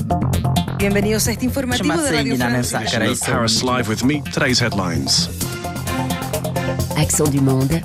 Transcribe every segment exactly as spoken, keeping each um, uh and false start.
Bienvenidos a este informativo de Radio France. Paris Live with me. Today's headlines. Accent du monde.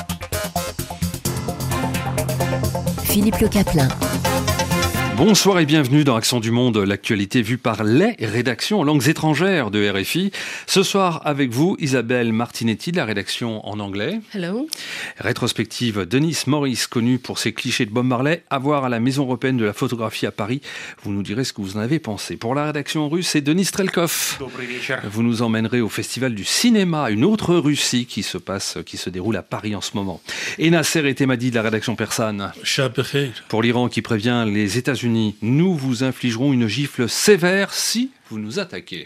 Philippe Le Caplin. Bonsoir et bienvenue dans Accent du Monde, l'actualité vue par les rédactions en langues étrangères de R F I. Ce soir, avec vous, Isabelle Martinetti de la rédaction en anglais. Hello. Rétrospective, Denis Morris, connu pour ses clichés de Bob Marley, à voir à la Maison européenne de la photographie à Paris. Vous nous direz ce que vous en avez pensé. Pour la rédaction russe, c'est Denis Strelkov. Vous nous emmènerez au Festival du cinéma, une autre Russie qui se passe, qui se déroule à Paris en ce moment. Et Nasser Etemadi de la rédaction persane. Pour l'Iran qui prévient les États-Unis, nous vous infligerons une gifle sévère si vous nous attaquez.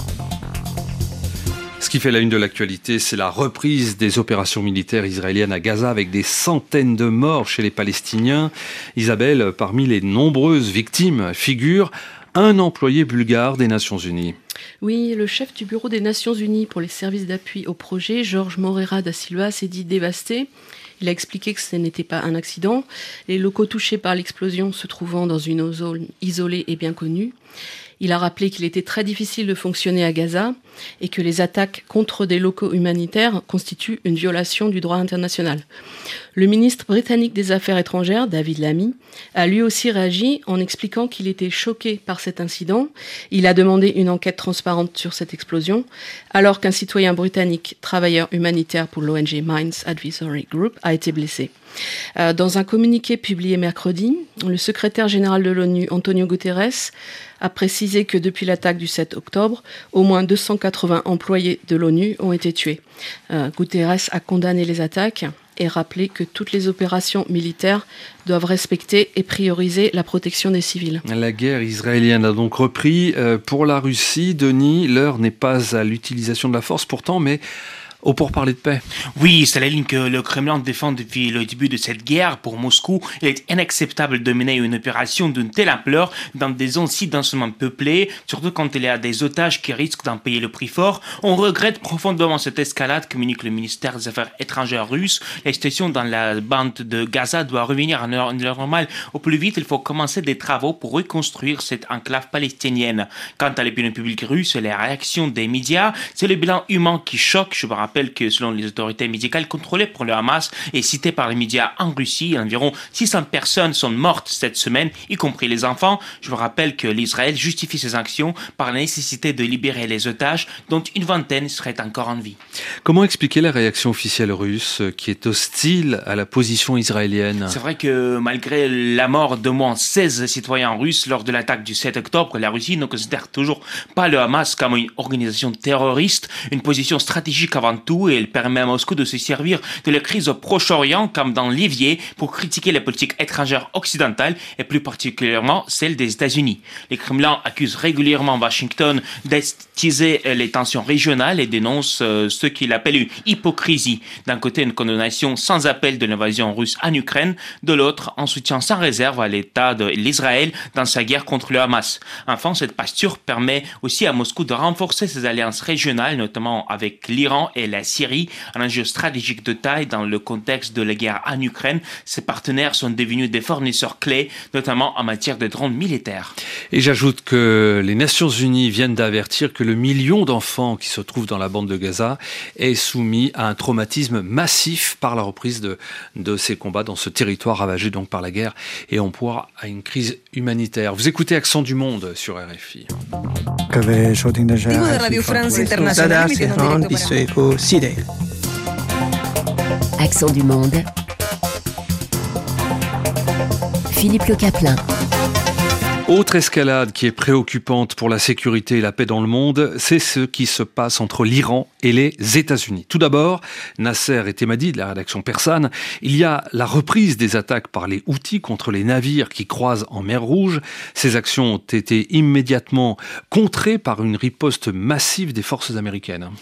Ce qui fait la une de l'actualité, c'est la reprise des opérations militaires israéliennes à Gaza avec des centaines de morts chez les Palestiniens. Isabelle, parmi les nombreuses victimes, figure un employé bulgare des Nations Unies. Oui, le chef du bureau des Nations Unies pour les services d'appui au projet, Georges Moreira da Silva, s'est dit dévasté. Il a expliqué que ce n'était pas un accident. Les locaux touchés par l'explosion se trouvant dans une zone isolée et bien connue. Il a rappelé qu'il était très difficile de fonctionner à Gaza et que les attaques contre des locaux humanitaires constituent une violation du droit international. Le ministre britannique des Affaires étrangères, David Lammy, a lui aussi réagi en expliquant qu'il était choqué par cet incident. Il a demandé une enquête transparente sur cette explosion, alors qu'un citoyen britannique, travailleur humanitaire pour l'O N G Mines Advisory Group, a été blessé. Euh, dans un communiqué publié mercredi, le secrétaire général de l'ONU, Antonio Guterres, a précisé que depuis l'attaque du sept octobre, au moins deux cent quatre-vingts employés de l'ONU ont été tués. Euh, Guterres a condamné les attaques et rappelé que toutes les opérations militaires doivent respecter et prioriser la protection des civils. La guerre israélienne a donc repris. Euh, pour la Russie, Denis, l'heure n'est pas à l'utilisation de la force pourtant, mais au pourparlers de paix. Oui, c'est la ligne que le Kremlin défend depuis le début de cette guerre. Pour Moscou, il est inacceptable de mener une opération d'une telle ampleur dans des zones si densément peuplées, surtout quand il y a des otages qui risquent d'en payer le prix fort. On regrette profondément cette escalade, communique le ministère des Affaires étrangères russe. La situation dans la bande de Gaza doit revenir à une heure normale. Au plus vite, il faut commencer des travaux pour reconstruire cette enclave palestinienne. Quant à l'opinion publique russe et les réactions des médias, c'est le bilan humain qui choque. Je me rappelle que selon les autorités médicales contrôlées par le Hamas et citées par les médias en Russie, environ six cents personnes sont mortes cette semaine, y compris les enfants. Je vous rappelle que l'Israël justifie ses actions par la nécessité de libérer les otages, dont une vingtaine seraient encore en vie. Comment expliquer la réaction officielle russe qui est hostile à la position israélienne ? C'est vrai que malgré la mort d'au moins seize citoyens russes lors de l'attaque du sept octobre, la Russie ne considère toujours pas le Hamas comme une organisation terroriste, une position stratégique avant tout, et elle permet à Moscou de se servir de la crise au Proche-Orient comme d'un levier pour critiquer la politique étrangère occidentale et plus particulièrement celle des États-Unis. Les Kremlin accusent régulièrement Washington d'attiser les tensions régionales et dénoncent euh, ce qu'il appelle une hypocrisie. D'un côté, une condamnation sans appel de l'invasion russe en Ukraine, de l'autre, un soutien sans réserve à l'État de l'Israël dans sa guerre contre le Hamas. Enfin, cette posture permet aussi à Moscou de renforcer ses alliances régionales, notamment avec l'Iran et la Syrie, un enjeu stratégique de taille dans le contexte de la guerre en Ukraine. Ses partenaires sont devenus des fournisseurs clés, notamment en matière de drones militaires. Et j'ajoute que les Nations Unies viennent d'avertir que le million d'enfants qui se trouvent dans la bande de Gaza est soumis à un traumatisme massif par la reprise de, de ces combats dans ce territoire ravagé donc par la guerre et en proie à une crise humanitaire. Vous écoutez Accent du Monde sur R F I. De Radio France International, Accent du monde. Philippe Le Caplin. Autre escalade qui est préoccupante pour la sécurité et la paix dans le monde, c'est ce qui se passe entre l'Iran et les États-Unis. Tout d'abord, Nasser Etemadi de la rédaction persane, il y a la reprise des attaques par les Houthis contre les navires qui croisent en mer Rouge. Ces actions ont été immédiatement contrées par une riposte massive des forces américaines.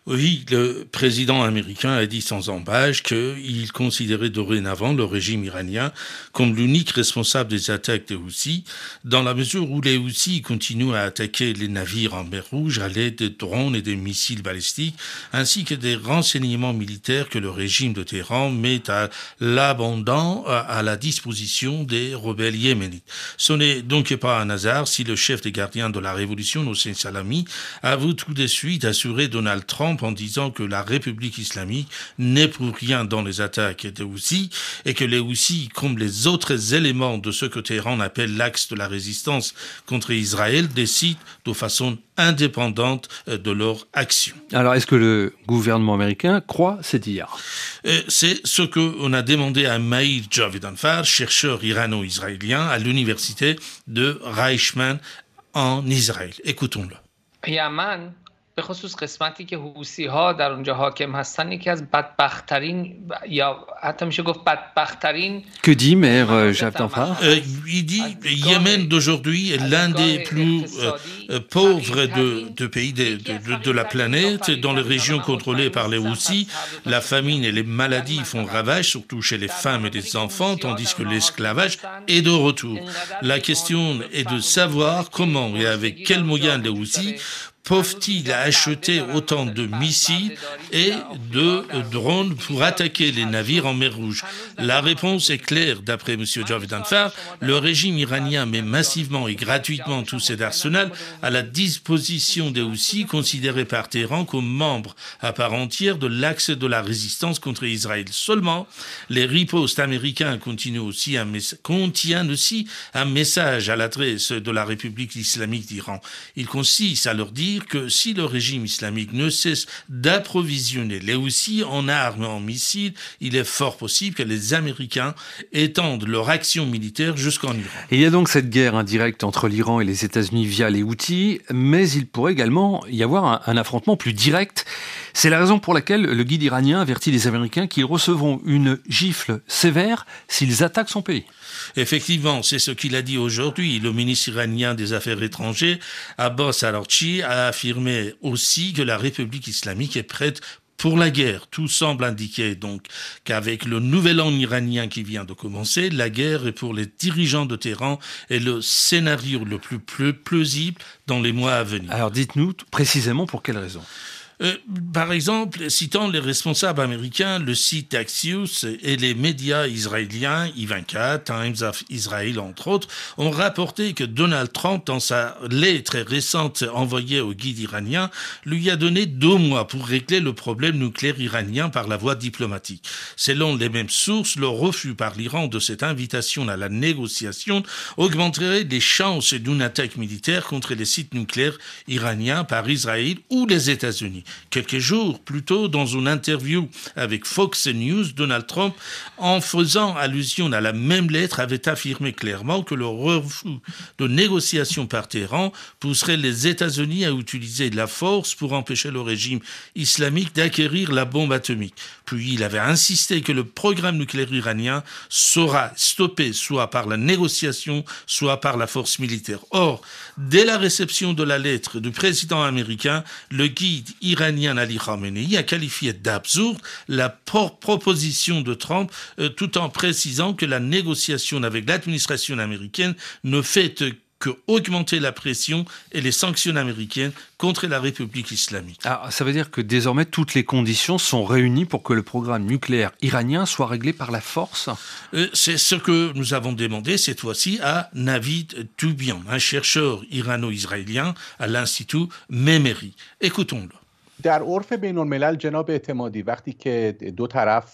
Oui, le président américain a dit sans embâche qu'il considérait dorénavant le régime iranien comme l'unique responsable des attaques des Houthis, dans la mesure où les Houthis continuent à attaquer les navires en mer Rouge à l'aide de drones et des missiles balistiques, ainsi que des renseignements militaires que le régime de Téhéran met à l'abondant à la disposition des rebelles yéménites. Ce n'est donc pas un hasard si le chef des gardiens de la révolution, Hossein Salami, avoue tout de suite assurer Donald Trump en disant que la République islamique n'est pour rien dans les attaques des Houthis et que les Houthis, comme les autres éléments de ce que Téhéran appelle l'axe de la résistance contre Israël, décident de façon indépendante de leur action. Alors, est-ce que le gouvernement américain croit ces dires ? C'est ce qu'on a demandé à Meir Javedanfar, chercheur irano-israélien à l'université de Reichman en Israël. Écoutons-le. Yaman, به خصوص قسمتی که حوثی ها در اونجا حاکم هستن یکی از بدبخت‌ترین یا حتی میشه گفت بدبخت‌ترین. Que dit Meir Javedanfar? euh, Il dit Yémen d'aujourd'hui est l'un des plus euh, pauvres de, de pays de, de, de la planète. Dans les régions contrôlées par les Houthis, la famine et les maladies font ravage, surtout chez les femmes et les enfants, tandis que l'esclavage est de retour. La question est de savoir comment et avec quels moyens les Houthis peuvent-ils acheter autant de missiles et de drones pour attaquer les navires en mer Rouge? La réponse est claire, d'après M. Javedanfar. Le régime iranien met massivement et gratuitement tout cet arsenal à la disposition des Houthis, considérés par Téhéran comme membres à part entière de l'axe de la résistance contre Israël. Seulement, les ripostes américains continuent aussi un mes- contiennent aussi un message à l'adresse de la République islamique d'Iran. Il consiste à leur dire que si le régime islamique ne cesse d'approvisionner les Houthis en armes et en missiles, il est fort possible que les Américains étendent leur action militaire jusqu'en Iran. Et il y a donc cette guerre indirecte entre l'Iran et les États-Unis via les Houthis, mais il pourrait également y avoir un, un affrontement plus direct. C'est la raison pour laquelle le guide iranien avertit les Américains qu'ils recevront une gifle sévère s'ils attaquent son pays. Effectivement, c'est ce qu'il a dit aujourd'hui. Le ministre iranien des Affaires étrangères, Abbas Araghchi, a affirmé aussi que la République islamique est prête pour la guerre. Tout semble indiquer donc qu'avec le nouvel an iranien qui vient de commencer, la guerre est pour les dirigeants de Téhéran et le scénario le plus plausible dans les mois à venir. Alors dites-nous précisément pour quelle raison ? Euh, par exemple, citant les responsables américains, le site Axios et les médias israéliens, I vingt-quatre, Times of Israel entre autres, ont rapporté que Donald Trump, dans sa lettre récente envoyée au guide iranien, lui a donné deux mois pour régler le problème nucléaire iranien par la voie diplomatique. Selon les mêmes sources, le refus par l'Iran de cette invitation à la négociation augmenterait les chances d'une attaque militaire contre les sites nucléaires iraniens par Israël ou les États-Unis. Quelques jours plus tôt, dans une interview avec Fox News, Donald Trump, en faisant allusion à la même lettre, avait affirmé clairement que le refus de négociation par Téhéran pousserait les États-Unis à utiliser de la force pour empêcher le régime islamique d'acquérir la bombe atomique. Puis il avait insisté que le programme nucléaire iranien sera stoppé soit par la négociation, soit par la force militaire. Or, dès la réception de la lettre du président américain, le guide iranien Ali Khamenei a qualifié d'absurde la por- proposition de Trump euh, tout en précisant que la négociation avec l'administration américaine ne fait que augmenter la pression et les sanctions américaines contre la République islamique. Ah, ça veut dire que désormais toutes les conditions sont réunies pour que le programme nucléaire iranien soit réglé par la force ? euh, C'est ce que nous avons demandé cette fois-ci à Navid Toubian, un chercheur irano-israélien à l'Institut Memeri. Écoutons-le. در عرف بین الملل جناب اعتمادی وقتی که دو طرف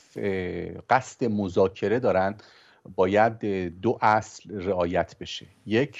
قصد مذاکره دارند باید دو اصل رعایت بشه یک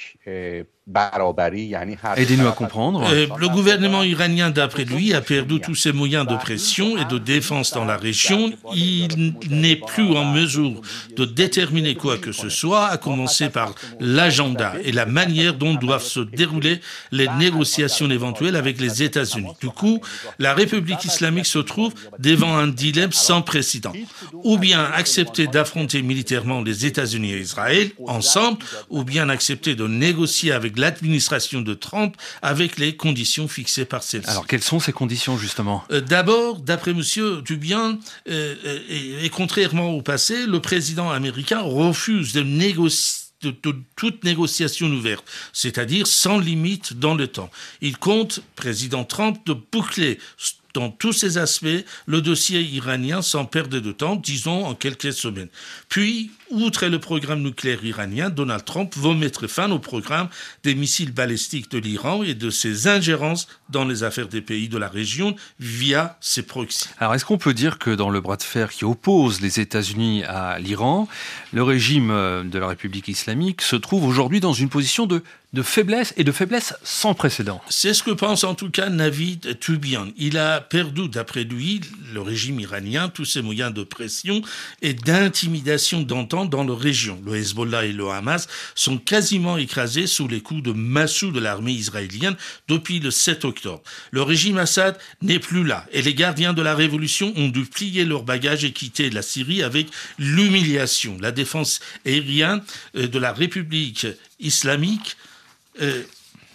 Aidez-nous à comprendre. Euh, le gouvernement iranien, d'après lui, a perdu tous ses moyens de pression et de défense dans la région. Il n'est plus en mesure de déterminer quoi que ce soit, à commencer par l'agenda et la manière dont doivent se dérouler les négociations éventuelles avec les États-Unis. Du coup, la République islamique se trouve devant un dilemme sans précédent. Ou bien accepter d'affronter militairement les les États-Unis et Israël ensemble, ou bien accepter de négocier avec l'administration de Trump avec les conditions fixées par celle-ci. Alors, quelles sont ces conditions, justement ? euh, D'abord, d'après M. Dubian, euh, et, et contrairement au passé, le président américain refuse de négocier De, de toute négociation ouverte, c'est-à-dire sans limite dans le temps. Il compte, président Trump, de boucler dans tous ses aspects le dossier iranien sans perdre de temps, disons en quelques semaines. Puis, outre le programme nucléaire iranien, Donald Trump veut mettre fin au programme des missiles balistiques de l'Iran et de ses ingérences dans les affaires des pays de la région via ses proxys. Alors, est-ce qu'on peut dire que dans le bras de fer qui oppose les États-Unis à l'Iran, le régime de la République islamique se trouve aujourd'hui dans une position de de faiblesse et de faiblesse sans précédent? C'est ce que pense en tout cas Navid Tubian. Il a perdu, d'après lui, le régime iranien, tous ses moyens de pression et d'intimidation d'antan dans la région. Le Hezbollah et le Hamas sont quasiment écrasés sous les coups de massue de l'armée israélienne depuis le sept octobre. Le régime Assad n'est plus là et les gardiens de la révolution ont dû plier leurs bagages et quitter la Syrie avec l'humiliation. La défense aérienne de la République islamique Euh,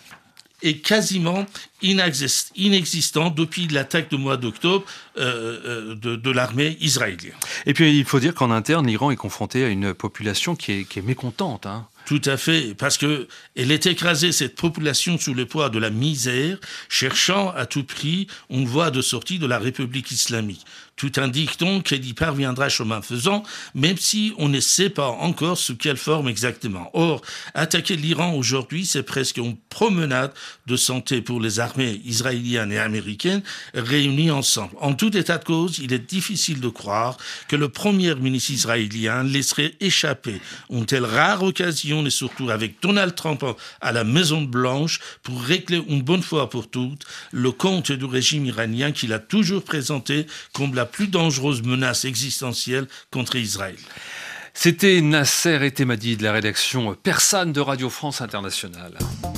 est quasiment inexist- inexistant depuis l'attaque du mois d'octobre euh, euh, de, de l'armée israélienne. Et puis il faut dire qu'en interne, l'Iran est confronté à une population qui est, qui est mécontente, hein. Tout à fait, parce que elle est écrasée, cette population, sous le poids de la misère, cherchant à tout prix une voie de sortie de la République islamique. Tout indique donc qu'elle y parviendra chemin faisant, même si on ne sait pas encore sous quelle forme exactement. Or, attaquer l'Iran aujourd'hui, c'est presque une promenade de santé pour les armées israéliennes et américaines réunies ensemble. En tout état de cause, il est difficile de croire que le premier ministre israélien laisserait échapper une telle rare occasion, et surtout avec Donald Trump à la Maison-Blanche, pour régler une bonne fois pour toutes le compte du régime iranien qu'il a toujours présenté comme la plus dangereuse menace existentielle contre Israël. C'était Nasser Etemadi de la rédaction persane de Radio France Internationale.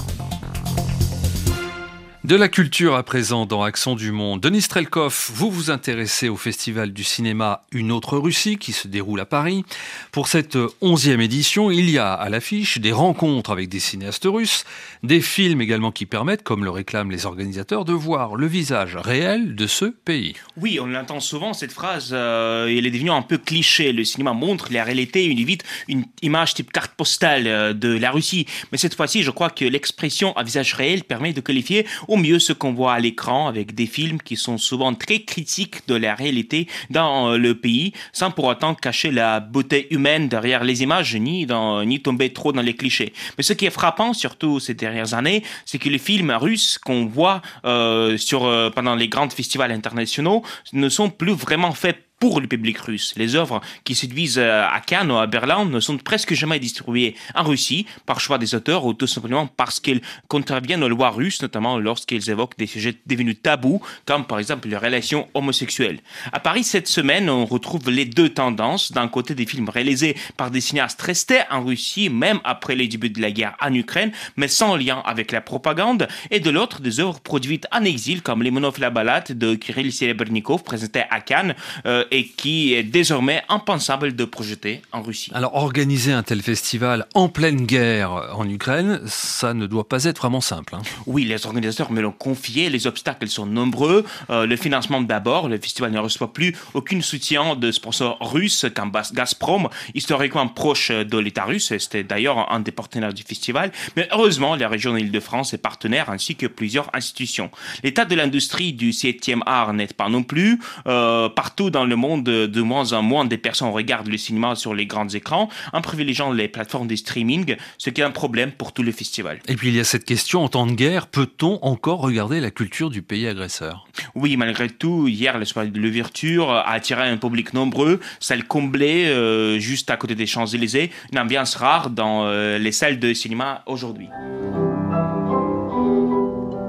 De la culture à présent dans Accent du Monde. Denis Strelkov, vous vous intéressez au festival du cinéma Une autre Russie qui se déroule à Paris. Pour cette onzième édition, il y a à l'affiche des rencontres avec des cinéastes russes, des films également qui permettent, comme le réclament les organisateurs, de voir le visage réel de ce pays. Oui, on l'entend souvent cette phrase, euh, elle est devenue un peu cliché. Le cinéma montre la réalité, une évite une image type carte postale euh, de la Russie. Mais cette fois-ci, je crois que l'expression à visage réel permet de qualifier au mieux ce qu'on voit à l'écran avec des films qui sont souvent très critiques de la réalité dans le pays, sans pour autant cacher la beauté humaine derrière les images, ni, dans, ni tomber trop dans les clichés. Mais ce qui est frappant, surtout ces dernières années, c'est que les films russes qu'on voit euh, sur, euh, pendant les grands festivals internationaux ne sont plus vraiment faits pour le public russe. Les œuvres qui se séduisent à Cannes ou à Berlin ne sont presque jamais distribuées en Russie par choix des auteurs ou tout simplement parce qu'elles contreviennent aux lois russes, notamment lorsqu'elles évoquent des sujets devenus tabous, comme par exemple les relations homosexuelles. À Paris, cette semaine, on retrouve les deux tendances. D'un côté, des films réalisés par des cinéastes restés en Russie, même après les débuts de la guerre en Ukraine, mais sans lien avec la propagande, et de l'autre, des œuvres produites en exil, comme Les Monov la balade de Kirill Serebrennikov, présenté à Cannes, euh, et qui est désormais impensable de projeter en Russie. Alors, organiser un tel festival en pleine guerre en Ukraine, ça ne doit pas être vraiment simple, hein. Oui, les organisateurs me l'ont confié, les obstacles sont nombreux. Euh, le financement d'abord, le festival ne reçoit plus aucun soutien de sponsors russes comme Gazprom, historiquement proche de l'État russe, c'était d'ailleurs un des partenaires du festival. Mais heureusement, la région d'Île-de-France est partenaire, ainsi que plusieurs institutions. L'état de l'industrie du septième art n'aide pas non plus. Euh, partout dans le monde, de, de moins en moins des personnes regardent le cinéma sur les grands écrans en privilégiant les plateformes de streaming, ce qui est un problème pour tout le festival. Et puis il y a cette question, en temps de guerre, peut-on encore regarder la culture du pays agresseur ? Oui, malgré tout, hier, le soir de l'ouverture a attiré un public nombreux, salle comblée, euh, juste à côté des Champs-Élysées, une ambiance rare dans euh, les salles de cinéma aujourd'hui.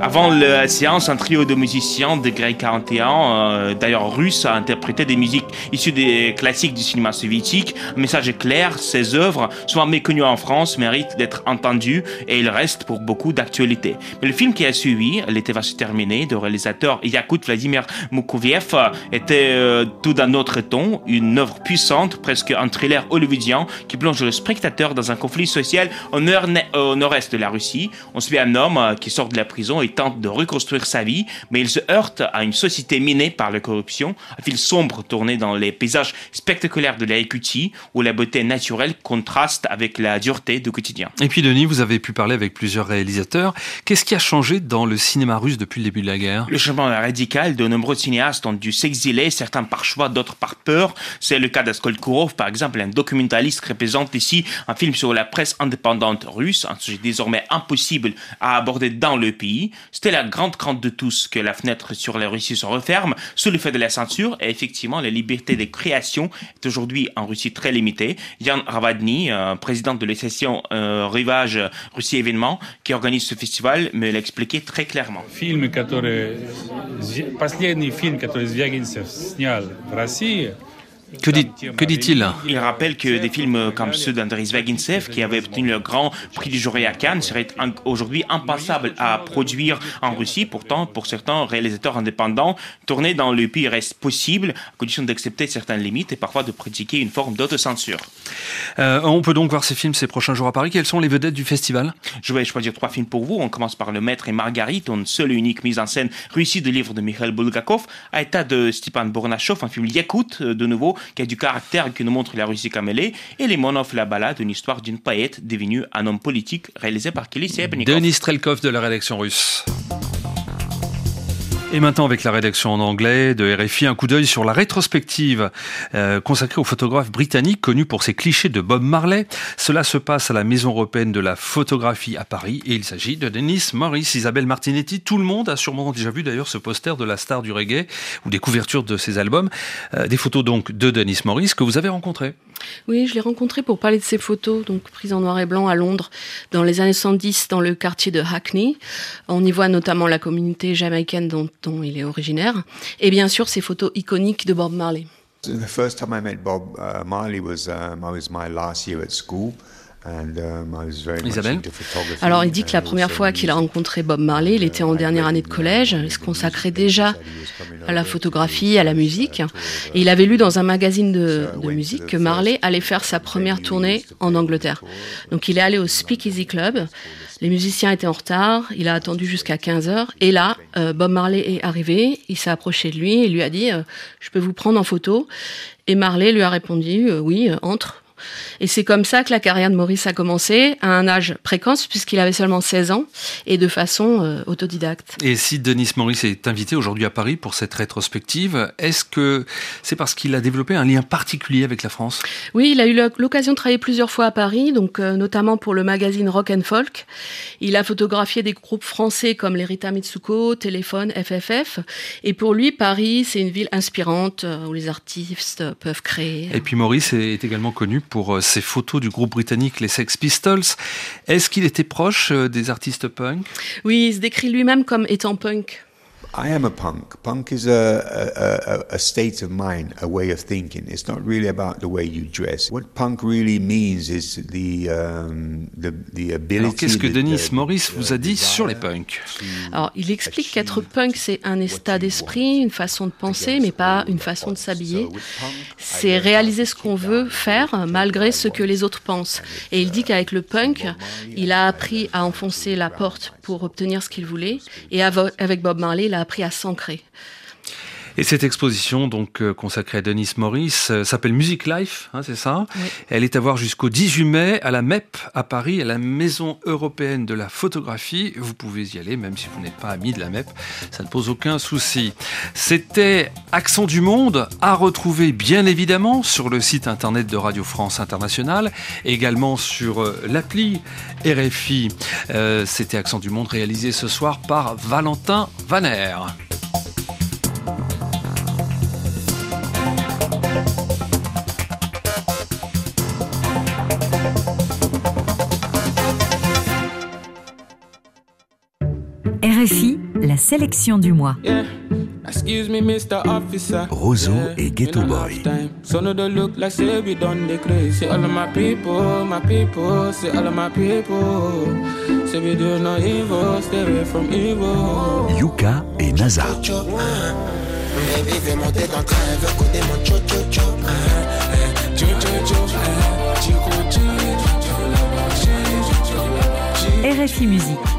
Avant la séance, un trio de musiciens de grade quarante et un, euh, d'ailleurs russe, a interprété des musiques issues des classiques du cinéma soviétique. Un message est clair, ces œuvres, souvent méconnues en France, méritent d'être entendues et il reste pour beaucoup d'actualité. Mais le film qui a suivi, l'été va se terminer, de réalisateur Yakout Vladimir Moukoueviev, était euh, tout d'un autre ton, une œuvre puissante, presque un thriller hollywoodien qui plonge le spectateur dans un conflit social au, nord- au nord-est de la Russie. On suit un homme euh, qui sort de la prison et tente de reconstruire sa vie, mais il se heurte à une société minée par la corruption, un fil sombre tourné dans les paysages spectaculaires de la Yakoutie, où la beauté naturelle contraste avec la dureté du quotidien. Et puis Denis, vous avez pu parler avec plusieurs réalisateurs. Qu'est-ce qui a changé dans le cinéma russe depuis le début de la guerre ? Le changement est radical. De nombreux cinéastes ont dû s'exiler, certains par choix, d'autres par peur. C'est le cas d'Askol Kourov, par exemple, un documentaliste qui représente ici un film sur la presse indépendante russe, un sujet désormais impossible à aborder dans le pays. C'était la grande crainte de tous que la fenêtre sur la Russie se referme sous l'effet de la censure, et effectivement, la liberté de création est aujourd'hui en Russie très limitée. Yann Ravadny, euh, président de l'association euh, Rivage Russie Événements, qui organise ce festival, me l'a expliqué très clairement. Фильмы, которые... Последний фильм, который Звягинцев снял в России, Que, dit, que dit-il ? Il rappelle que des films comme ceux d'Andrei Zvagintsev, qui avait obtenu le grand prix du jury à Cannes, seraient aujourd'hui impensables à produire en Russie. Pourtant, pour certains réalisateurs indépendants, tourner dans le pays reste possible, à condition d'accepter certaines limites et parfois de pratiquer une forme d'autocensure. Euh, on peut donc voir ces films ces prochains jours à Paris. Quelles sont les vedettes du festival ? Je vais choisir trois films pour vous. On commence par Le Maître et Marguerite, une seule et unique mise en scène réussie de livre de Mikhail Bulgakov, à état de Stepan Bournachov, un film yakoute, de nouveau, qui a du caractère et qui nous montre la Russie comme elle est, et Les Monov, la balade, une histoire d'une poète devenue un homme politique, réalisé par Kelly Serebrennikov. Denis Strelkov de la rédaction russe. Et maintenant, avec la rédaction en anglais de R F I, un coup d'œil sur la rétrospective euh, consacrée au photographe britannique connu pour ses clichés de Bob Marley. Cela se passe à la Maison européenne de la photographie à Paris et il s'agit de Denis Morris, Isabelle Martinetti. Tout le monde a sûrement déjà vu d'ailleurs ce poster de la star du reggae ou des couvertures de ses albums. Euh, des photos donc de Denis Morris que vous avez rencontré. Oui, je l'ai rencontré pour parler de ses photos, donc prises en noir et blanc à Londres dans les années soixante-dix dans le quartier de Hackney. On y voit notamment la communauté jamaïcaine dont, dont il est originaire et bien sûr ses photos iconiques de Bob Marley. The first time I met Bob uh, Marley was um, I was my last year at school. Isabelle. Alors il dit que la première fois qu'il a rencontré Bob Marley, il était en dernière année de collège, il se consacrait déjà à la photographie, à la musique, et il avait lu dans un magazine de, de musique que Marley allait faire sa première tournée en Angleterre. Donc il est allé au Speakeasy Club, les musiciens étaient en retard, il a attendu jusqu'à quinze heures, et là, euh, Bob Marley est arrivé, il s'est approché de lui et lui a dit euh, « Je peux vous prendre en photo ?» Et Marley lui a répondu euh, « Oui, euh, entre ». Et c'est comme ça que la carrière de Maurice a commencé, à un âge précoce, puisqu'il avait seulement seize ans, et de façon euh, autodidacte. Et si Denis Morris est invité aujourd'hui à Paris pour cette rétrospective, est-ce que c'est parce qu'il a développé un lien particulier avec la France ? Oui, il a eu l'occasion de travailler plusieurs fois à Paris, donc euh, notamment pour le magazine Rock and Folk. Il a photographié des groupes français comme les Rita Mitsuko, Téléphone, F F F. Et pour lui, Paris, c'est une ville inspirante euh, où les artistes peuvent créer. Et puis Maurice est également connu pour ses photos du groupe britannique les Sex Pistols. Est-ce qu'il était proche des artistes punk ? Oui, il se décrit lui-même comme étant punk. I am a punk. Punk is a, a, a, a state of mind, a way of thinking. It's not really about the way you dress. What punk really means is the, um, the, the ability... Alors, qu'est-ce que Denis Morris vous a dit sur les punks ? Alors, il explique qu'être punk, c'est un état d'esprit, une façon de penser, mais pas une façon de s'habiller. C'est réaliser ce qu'on veut faire, malgré ce que les autres pensent. Et il dit qu'avec le punk, il a appris à enfoncer la porte pour obtenir ce qu'il voulait. Et avec Bob Marley, il a appris à s'ancrer. Et cette exposition, donc euh, consacrée à Denis Morris, euh, s'appelle Music Life, hein, c'est ça ? Oui. Elle est à voir jusqu'au dix-huit mai à la M E P à Paris, à la Maison européenne de la photographie. Vous pouvez y aller, même si vous n'êtes pas ami de la M E P, ça ne pose aucun souci. C'était Accent du Monde, à retrouver bien évidemment sur le site internet de Radio France Internationale, également sur euh, l'appli R F I. Euh, c'était Accent du Monde réalisé ce soir par Valentin Vaner. R F I, la sélection du mois. Excuse me, Mister Officer. Roseau et Ghetto Boy. So no don't look like say we done the crazy. All of my people, my people, say all of my people. Say we do no evil, stay away from evil. Yuka et Naza. Baby veut monter dans le train, elle veut coder mon cho cho cho. Cho cho cho. R F I Musique.